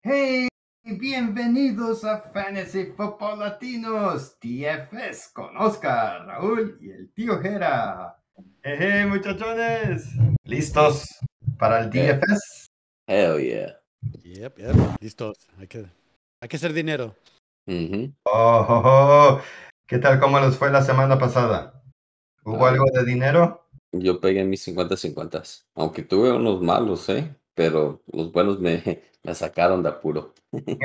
Hey, bienvenidos a Fantasy Football Latinos, TFS con Oscar, Raúl y el tío Jera. Hey, muchachones, ¿listos para el Yeah. DFS? Hell yeah. Yep. Listos. Hay que hacer dinero. Mhm. ¿Qué tal? ¿Cómo les fue la semana pasada? ¿Hubo algo de dinero? Yo pegué mis 50-50. Aunque tuve unos malos, pero los buenos me sacaron de apuro.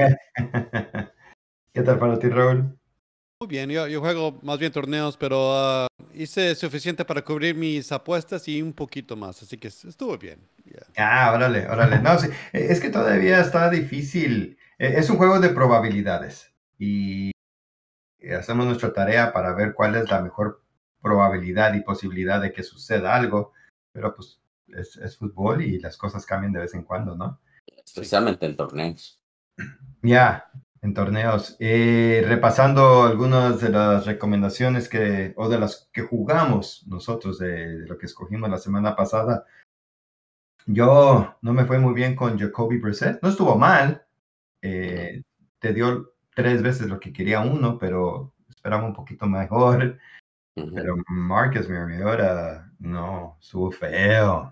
¿Qué tal para ti, Raúl? Muy bien, yo juego más bien torneos, pero hice suficiente para cubrir mis apuestas y un poquito más, así que estuvo bien. Yeah. Órale. No, sí, es que todavía está difícil. Es un juego de probabilidades y hacemos nuestra tarea para ver cuál es la mejor probabilidad y posibilidad de que suceda algo, pero pues es fútbol y las cosas cambian de vez en cuando, ¿no? Especialmente en torneos. Ya, en torneos. Repasando algunas de las recomendaciones o de las que jugamos nosotros, de lo que escogimos la semana pasada. Yo no me fue muy bien con Jacoby Brissett. No estuvo mal. Te dio 3 veces lo que quería uno, pero esperaba un poquito mejor. Ujú. Pero Marcus Mariota, no, estuvo feo.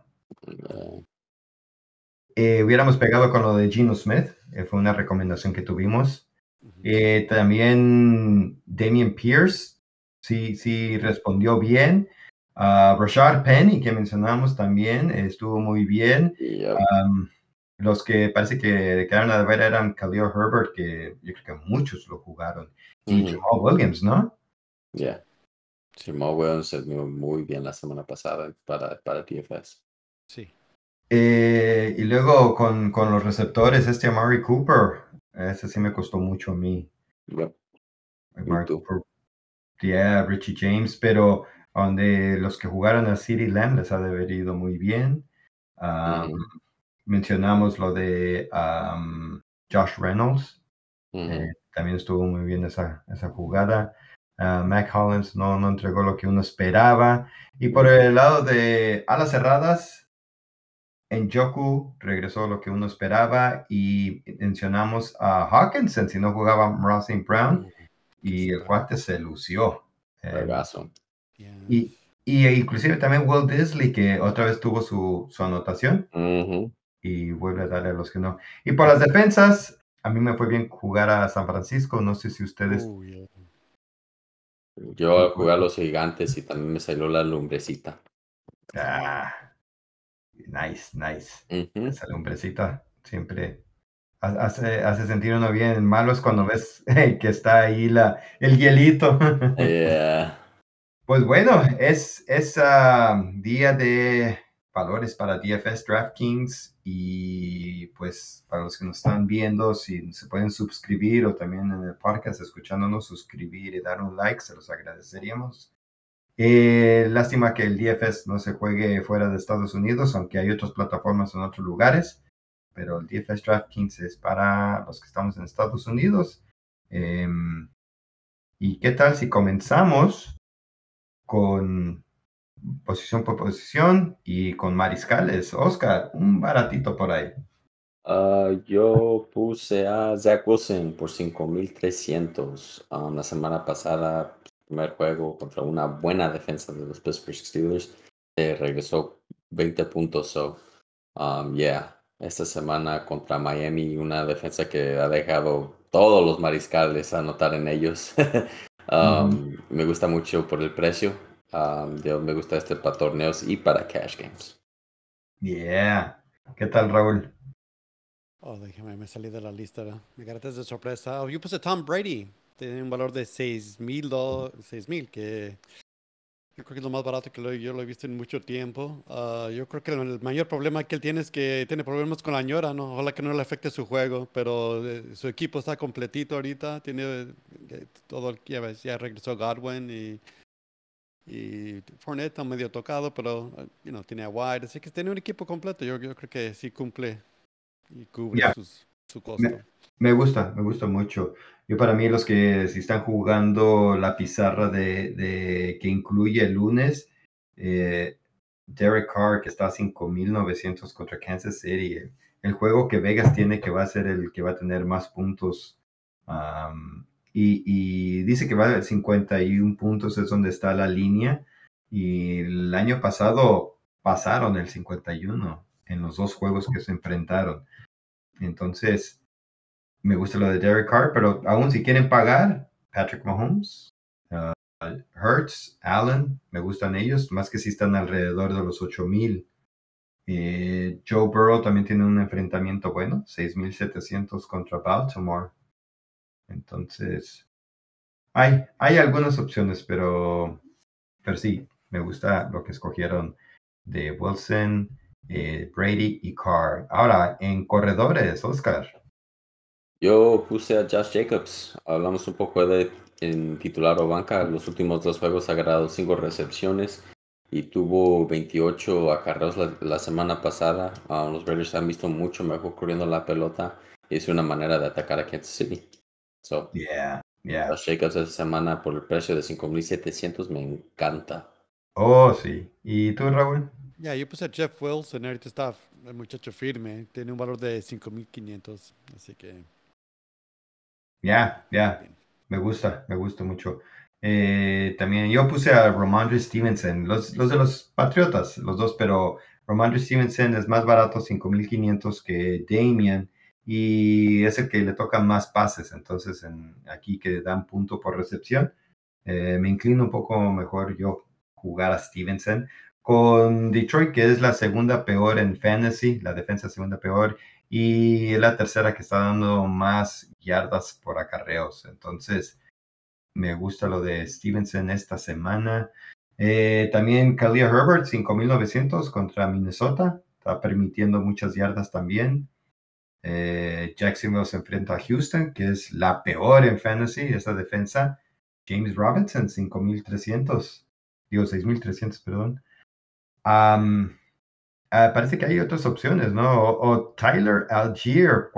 Hubiéramos pegado con lo de Geno Smith, fue una recomendación que tuvimos. También Damian Pierce, sí respondió bien. Rashard Penny, que mencionamos también, estuvo muy bien. Yep. Los que parece que quedaron a ver eran Khalil Herbert, que yo creo que muchos lo jugaron. Y Ujú. Jamal Williams, ¿no? Yeah. Jamal Williams se vio muy bien la semana pasada para TFS. Sí. Y luego con los receptores, Amari Cooper, ese sí me costó mucho a mí. Yep. Amari tú? Cooper, Richie James, pero donde los que jugaron a CeeDee Lamb les ha de haber ido muy bien. Ujú. Mencionamos lo de Josh Reynolds, Ujú. también estuvo muy bien esa jugada. Mac Hollins no entregó lo que uno esperaba. Y por el lado de alas cerradas, Njoku regresó lo que uno esperaba y mencionamos a Hawkinson si no jugaba Ross St. Brown y el cuate se lució. Juegazo. Y inclusive también Will Disley, que otra vez tuvo su anotación Ujú. y vuelve a darle a los que no. Y por las defensas, a mí me fue bien jugar a San Francisco. No sé si ustedes... Yeah. Yo jugué a los gigantes y también me salió la lumbrecita. Nice. Ujú. Esa lumbrecita siempre hace sentir uno bien. Malo es cuando ves que está ahí el hielito. Yeah. Pues bueno, es día de valores para DFS DraftKings y pues para los que nos están viendo, si se pueden suscribir o también en el podcast escuchándonos, suscribir y dar un like, se los agradeceríamos. Lástima que el DFS no se juegue fuera de Estados Unidos, aunque hay otras plataformas en otros lugares, pero el DFS DraftKings es para los que estamos en Estados Unidos. ¿Y qué tal si comenzamos con posición por posición y con mariscales? Oscar, un baratito por ahí. Yo puse a Zach Wilson por 5,300 la semana pasada. Primer juego contra una buena defensa de los Pittsburgh Steelers. Regresó 20 puntos. Esta semana contra Miami, una defensa que ha dejado todos los mariscales anotar en ellos. Me gusta mucho por el precio. Me gusta para torneos y para cash games. Yeah. ¿Qué tal, Raúl? Déjame, me salí de la lista. Me agarraste de sorpresa. Yo puse Tom Brady. Tiene un valor de $6,000, que yo creo que es lo más barato que yo lo he visto en mucho tiempo. Yo creo que el mayor problema que él tiene es que tiene problemas con la ñora, ¿no? Ojalá que no le afecte su juego, pero su equipo está completito ahorita. Tiene todo, ya regresó Godwin y Fournette está medio tocado, pero tiene a White, así que tiene un equipo completo. Yo creo que sí cumple y cubre Ya, su me, costo. me gusta mucho. Yo para mí los que si están jugando la pizarra de que incluye el lunes, Derek Carr que está a 5,900 contra Kansas City, el juego que Vegas tiene que va a ser el que va a tener más puntos. Y dice que va a 51 puntos, es donde está la línea. Y el año pasado pasaron el 51 en los dos juegos que se enfrentaron. Entonces, me gusta lo de Derek Carr, pero aún si quieren pagar, Patrick Mahomes, Hurts, Allen, me gustan ellos, más que si están alrededor de los 8,000. Joe Burrow también tiene un enfrentamiento bueno, 6,700 contra Baltimore. Entonces, hay algunas opciones, pero sí, me gusta lo que escogieron de Wilson, Brady y Carr. Ahora, en corredores, Oscar. Yo puse a Josh Jacobs. Hablamos un poco de en titular o banca. Los últimos dos juegos ha ganado 5 recepciones y tuvo 28 acarreos la semana pasada. Los Raiders han visto mucho mejor corriendo la pelota y es una manera de atacar a Kansas City. So, Yeah. Josh Jacobs esta semana por el precio de 5,700 me encanta. Oh, sí. ¿Y tú, Raúl? Ya, yo puse a Jeff Wilson, ahorita está el muchacho firme, tiene un valor de 5,500, así que Ya. bien. Me gusta mucho. También yo puse a Ramondre Stevenson, los de los Patriotas, los dos, pero Ramondre Stevenson es más barato, 5,500 que Damian, y es el que le tocan más pases, entonces aquí que dan punto por recepción, me inclino un poco mejor yo jugar a Stevenson. Con Detroit, que es la segunda peor en fantasy, la defensa segunda peor, y es la tercera que está dando más yardas por acarreos. Entonces, me gusta lo de Stevenson esta semana. También Khalil Herbert, 5,900 contra Minnesota. Está permitiendo muchas yardas también. Jacksonville se enfrenta a Houston, que es la peor en fantasy, esa defensa. James Robinson, 5,300. Digo, 6,300, perdón. Parece que hay otras opciones, ¿no? O Tyler Algier,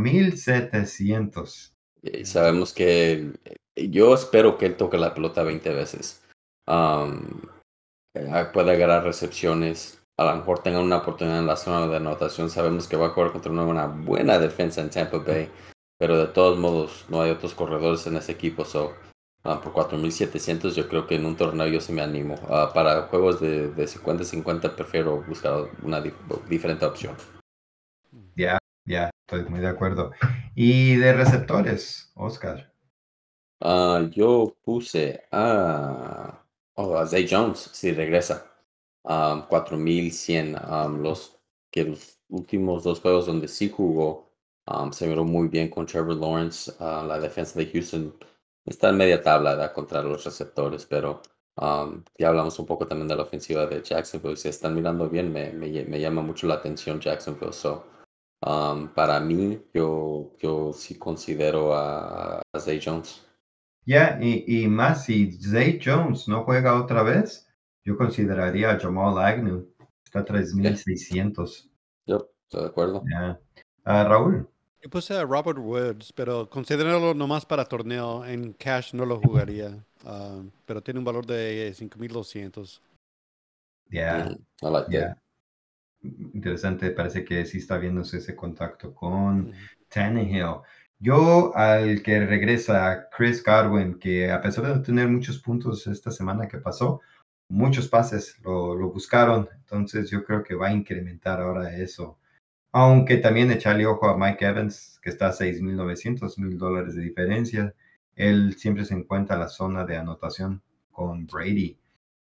4,700. Y sabemos que yo espero que él toque la pelota 20 veces. Um, puede agarrar recepciones. A lo mejor tenga una oportunidad en la zona de anotación. Sabemos que va a jugar contra una buena defensa en Tampa Bay. Pero de todos modos, no hay otros corredores en ese equipo. So, por 4,700 yo creo que en un torneo yo sí me animo. Para juegos de 50-50 prefiero buscar una diferente opción. Ya, estoy muy de acuerdo. Y de receptores, Oscar. Yo puse a Zay Jones, si regresa. 4,100. Los últimos dos juegos donde sí jugó, se miró muy bien con Trevor Lawrence. La defensa de Houston está en media tabla, ¿verdad? Contra los receptores, pero ya hablamos un poco también de la ofensiva de Jacksonville. Si están mirando bien, me llama mucho la atención Jacksonville. So, para mí, yo sí considero a Zay Jones. Ya, y más si Zay Jones no juega otra vez, yo consideraría a Jamal Agnew. Está a Sí, 3,600. yo estoy de acuerdo. Ya. Raúl. Yo puse a Robert Woods, pero considerarlo nomás para torneo, en cash no lo jugaría, pero tiene un valor de 5,200. Ya, I like that. interesante, parece que sí está viéndose ese contacto con Ujú. Tannehill. Yo al que regresa, Chris Godwin, que a pesar de no tener muchos puntos esta semana que pasó, muchos pases lo buscaron, entonces yo creo que va a incrementar ahora eso. Aunque también echarle ojo a Mike Evans, que está a 6,900, $1,000 de diferencia. Él siempre se encuentra en la zona de anotación con Brady.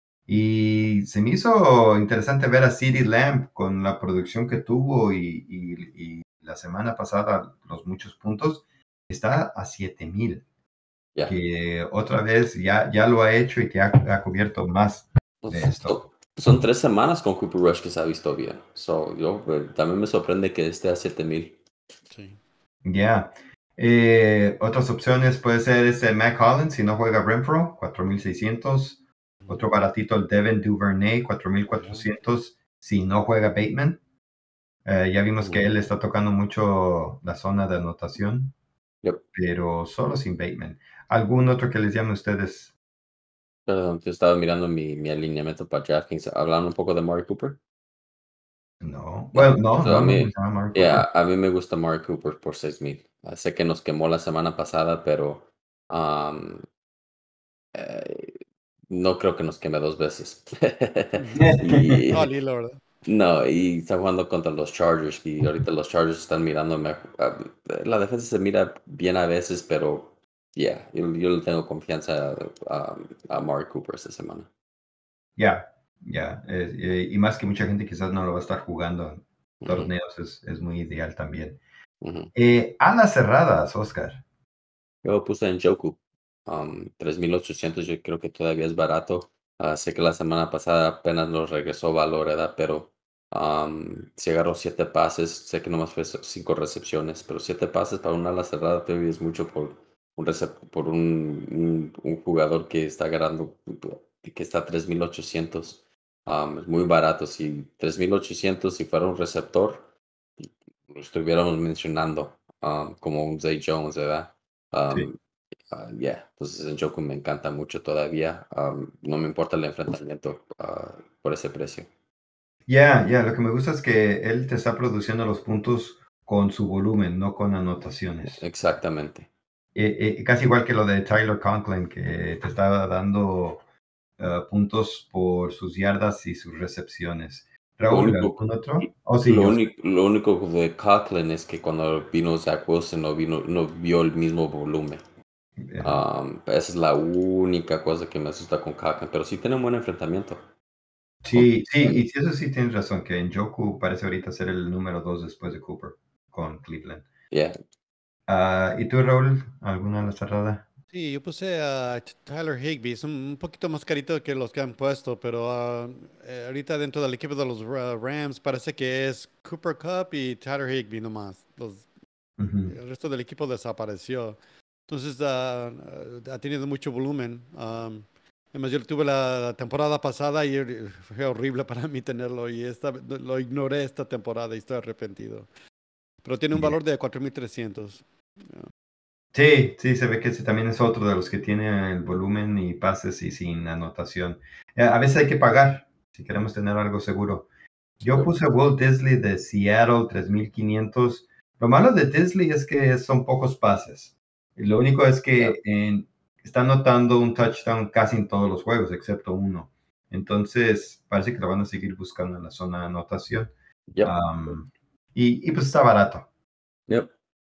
Y se me hizo interesante ver a CeeDee Lamb con la producción que tuvo y la semana pasada los muchos puntos. Está a 7,000, Ya. que otra vez ya lo ha hecho y que ha cubierto más de esto. Son 3 semanas con Cooper Rush que se ha visto bien. So, también me sorprende que esté a 7,000. Sí. Ya. Otras opciones puede ser Matt Collins si no juega Renfro, 4,600. Otro baratito, el Devin Duvernay, 4,400 si no juega Bateman. Ya vimos que él está tocando mucho la zona de anotación, Yep. pero solo sin Bateman. ¿Algún otro que les llame a ustedes? Perdón, yo estaba mirando mi alineamiento para DraftKings. Hablando un poco de Mari Cooper. No, bueno, no, So, no, no mencionaba a Amari Cooper. a mí me gusta Amari Cooper por 6,000. Sé que nos quemó la semana pasada, pero um, eh, no creo que nos queme dos veces. Y No, Lilo, ¿verdad? no, y está jugando contra los Chargers y ahorita los Chargers están mirando mejor. La defensa se mira bien a veces, pero yo le tengo confianza a Amari Cooper esta semana. Ya, ya. Y más que mucha gente quizás no lo va a estar jugando en Ujú, torneos, es muy ideal también. ujú. Alas cerradas, Oscar. Yo puse en Joku, 3,800, yo creo que todavía es barato. Sé que la semana pasada apenas nos regresó valor, ¿verdad? Pero si agarró 7 pases, sé que nomás fue 5 recepciones, pero 7 pases para una ala cerrada todavía es mucho por un jugador que está agarrando, que está a 3,800. Es muy barato. Si 3,800, si fuera un receptor, lo estuviéramos mencionando como un Zay Jones, ¿verdad? Sí. Um, entonces en Joku me encanta mucho todavía. No me importa el enfrentamiento por ese precio. Ya, lo que me gusta es que él te está produciendo los puntos con su volumen, no con anotaciones. Exactamente. Casi igual que lo de Tyler Conklin, que te estaba dando puntos por sus yardas y sus recepciones. Lo Raúl, único, ¿algún otro? Oh, sí, yo. lo único de Coughlin es que cuando vino Zach Wilson no vio el mismo volumen. Esa es la única cosa que me asusta con Coughlin, pero sí tiene un buen enfrentamiento. Sí, sí, y sí, eso sí tienes razón, que Njoku parece ahorita ser el número 2 después de Cooper con Cleveland. Yeah. ¿Y tú, Raúl, alguna a la cerrada? Sí, yo puse a Tyler Higbee, es un poquito más carito que los que han puesto, pero ahorita dentro del equipo de los Rams parece que es Cooper Cup y Tyler Higbee nomás. Ujú. El resto del equipo desapareció. Entonces ha tenido mucho volumen. Además, yo lo tuve la temporada pasada y fue horrible para mí tenerlo y lo ignoré esta temporada y estoy arrepentido. Pero tiene un Yeah. valor de 4,300. Sí, sí, se ve que ese también es otro de los que tiene el volumen y pases y sin anotación. A veces hay que pagar si queremos tener algo seguro. Yo puse Will Disley de Seattle, 3,500. Lo malo de Disley es que son pocos pases. Y lo único es Yeah. que está anotando un touchdown casi en todos los juegos, excepto uno. Entonces, parece que lo van a seguir buscando en la zona de anotación. Yep. Y pues está barato. Yep.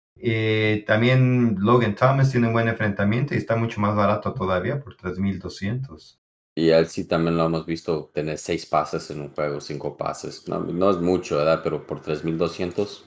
También Logan Thomas tiene un buen enfrentamiento y está mucho más barato todavía por 3,200. Y a él sí también lo hemos visto tener 6 pases en un juego, 5 pases. No es mucho, ¿verdad? Pero por 3,200,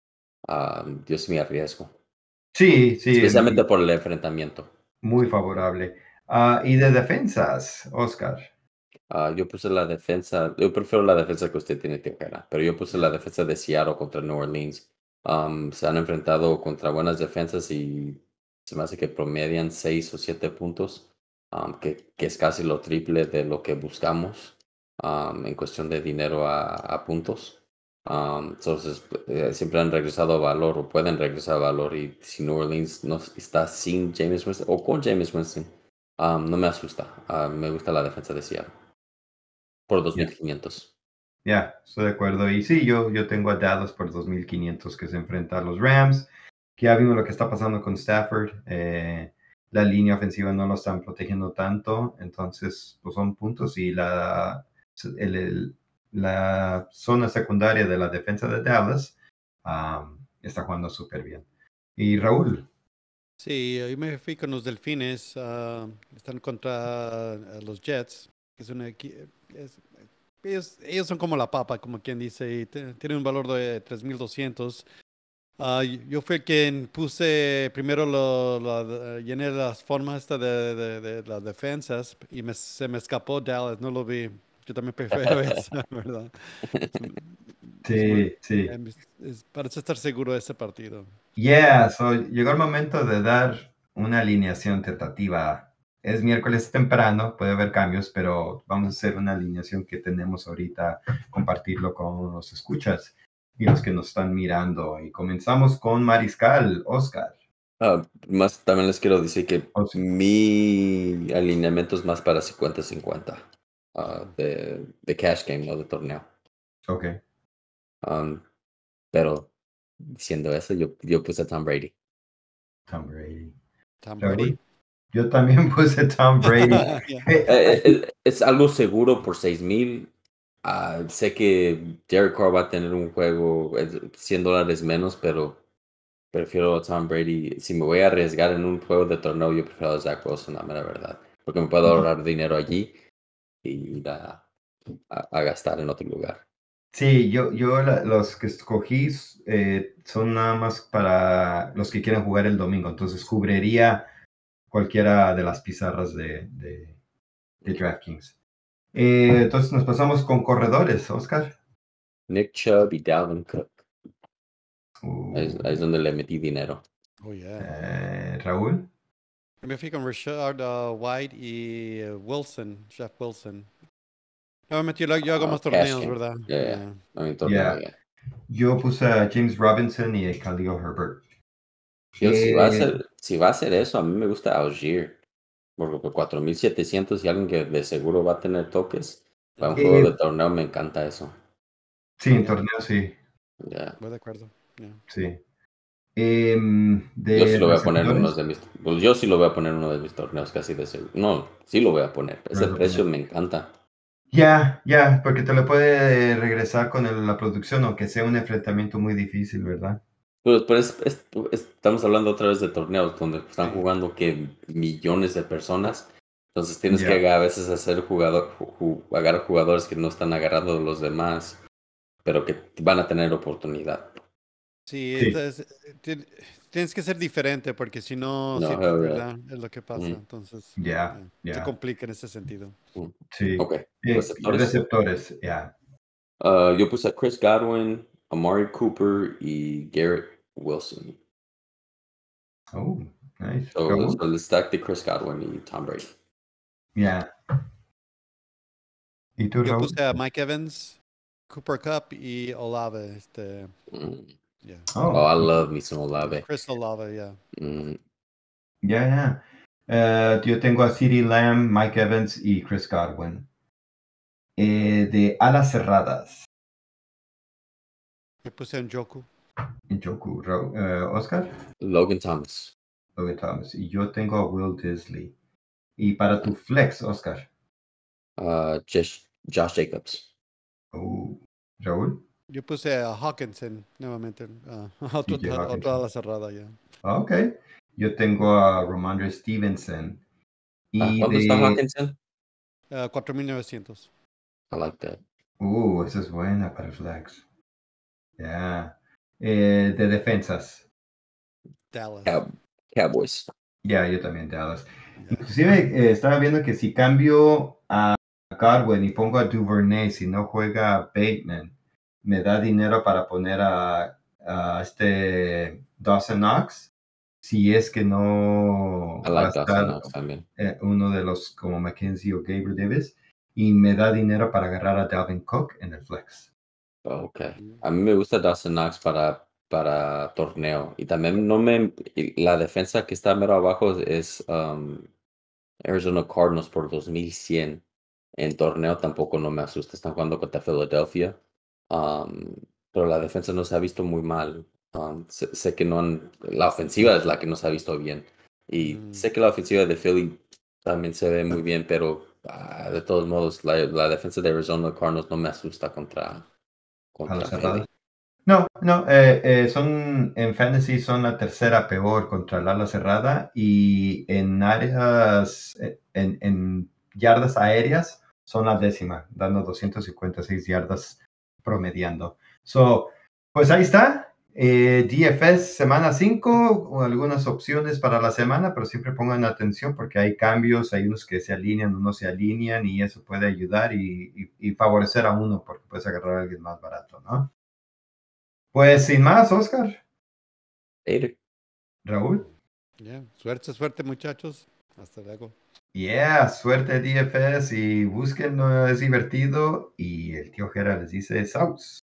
yo sí me arriesgo. Sí, sí, Especialmente por el enfrentamiento. muy favorable. Y de defensas, Oscar. Yo puse la defensa, yo prefiero la defensa que usted tiene que ganar, pero yo puse la defensa de Seattle contra New Orleans. Se han enfrentado contra buenas defensas y se me hace que promedian 6 o 7 puntos, que es casi lo triple de lo que buscamos en cuestión de dinero a puntos. Entonces, siempre han regresado a valor o pueden regresar a valor y si New Orleans no está sin James Winston o con James Winston, no me asusta. Me gusta la defensa de Seattle por Ya, 2,500. estoy de acuerdo. Y sí, yo tengo a Dallas por 2,500 que se enfrenta a los Rams, que ya vimos lo que está pasando con Stafford. La línea ofensiva no lo están protegiendo tanto, entonces pues son puntos y la zona secundaria de la defensa de Dallas está jugando súper bien. Y Raúl, Sí, yo me fui con los Delfines. Están contra los Jets, que es una ellos son como la papa, como quien dice, y tienen un valor de 3,200. Yo fui quien puse primero, llené las formas de las defensas y se me escapó Dallas, no lo vi. Yo también prefiero esa, ¿verdad? Es muy, sí, sí. parece estar seguro de ese partido. Llegó el momento de dar una alineación tentativa. Es miércoles temprano, puede haber cambios, pero vamos a hacer una alineación que tenemos ahorita, compartirlo con los escuchas y los que nos están mirando. Y comenzamos con Mariscal, Oscar. Más también les quiero decir que Oh, sí. mi alineamiento es más para 50-50 de cash game, no de torneo. Ok. Um, pero diciendo eso, yo puse a Tom Brady. Tom Brady. Tom Raúl, Brady. yo también puse Tom Brady. Yeah. Es algo seguro por 6,000. Sé que Derek Carr va a tener un juego $100 menos, pero prefiero a Tom Brady. Si me voy a arriesgar en un juego de torneo, yo prefiero a Zach Wilson, la mera verdad. Porque me puedo ahorrar dinero allí y ir a gastar en otro lugar. Sí, los que escogí son nada más para los que quieren jugar el domingo, entonces cubriría cualquiera de las pizarras de DraftKings. Entonces nos pasamos con corredores, Oscar. Nick Chubb y Dalvin Cook. Ahí es Uh, donde le metí dinero. Oh, yeah. Raúl. Yo me fui con Rashad White y Wilson, Jeff Wilson. Nuevamente yo hago más Cash torneos, game. ¿verdad? Yeah. I mean, torneo, Yeah. yeah. Yo puse a James Robinson y a Khalil Herbert. Si va a hacer eso, a mí me gusta Algier. Porque por 4,700 y alguien que de seguro va a tener toques, para un juego eh, de torneo me encanta eso. sí, en Yeah. torneo sí, Yeah. Voy de acuerdo. Yeah. sí. Yo sí De lo voy a poner en uno receptores, de mis, pues yo sí lo voy a poner en uno de mis torneos casi de seguro. No, sí lo voy a poner. Ese vas a precio poner. me encanta. Ya, porque te lo puede regresar con la producción, aunque sea un enfrentamiento muy difícil, ¿verdad? Pues estamos hablando otra vez de torneos donde están Sí. jugando que millones de personas. Entonces tienes Ya. que a veces hacer agarrar jugadores que no están agarrando a los demás, pero que van a tener oportunidad. Sí, Sí, tienes que ser diferente porque si no, No, sí, hell yeah. ¿verdad? Es lo que pasa. Ujú, Entonces, ya, se ya, complica en ese sentido. ujú. sí. Ok, receptores. Receptores, ya. Yo puse a Chris Godwin, Amari Cooper y Garrett Wilson. Oh, nice. So Raúl, el stack de Chris Godwin y Tom Brady. ya. ¿Y tú, Yo Raúl? puse a Mike Evans, Cooper Cup y Olave. Mm. Yeah. Oh, Oh, I love me some Olave. Chris Olave, yeah. Mm. ya. Yo tengo a CeeDee Lamb, Mike Evans y Chris Godwin. De alas cerradas, Yo puse a Njoku. Njoku, Oscar, Logan Thomas. Logan Thomas. Y yo tengo a Will Disley. Y para tu flex, Oscar. Josh Jacobs. Oh, Raúl, Yo puse a Hawkinson nuevamente. TJ Otro a Hawkinson. la cerrada, ya. Ok. Yo tengo a Ramondre Stevenson. Y ¿Cuánto está de. Hawkinson? 4,900. I like that. Esa es buena para flex. Ya. De defensas. Dallas. Cowboys. Ya, yo también, Dallas. Yeah. Inclusive estaba viendo que si cambio a Godwin y pongo a Duvernay, si no juega Bateman, me da dinero para poner a este Dawson Knox, si es que no I va a like Dawson estar Knox también. uno de los como Mackenzie o Gabriel Davis, y me da dinero para agarrar a Dalvin Cook en el flex. Ok. A mí me gusta Dawson Knox para torneo. Y también la defensa que está mero abajo es Arizona Cardinals por 2,100. En torneo tampoco no me asusta. Están jugando contra Philadelphia. Um, pero la defensa no se ha visto muy mal. Sé que no han. La ofensiva es la que no se ha visto bien. Y Mm. sé que la ofensiva de Philly también se ve muy bien, pero de todos modos, la defensa de Arizona Cardinals no me asusta A la contra cerrada. Philly. No, en fantasy son la tercera peor contra el ala cerrada y en áreas, en yardas aéreas son la décima, dando 256 yardas promediando. Pues ahí está. DFS semana 5, algunas opciones para la semana, pero siempre pongan atención porque hay cambios, hay unos que se alinean, unos se alinean y eso puede ayudar y favorecer a uno porque puedes agarrar a alguien más barato, ¿no? Pues sin más, Oscar, Later. Raúl. Yeah. Suerte, muchachos. Hasta luego. Yeah, suerte DFS y busquen, es divertido. Y el tío Jera les dice, Saus.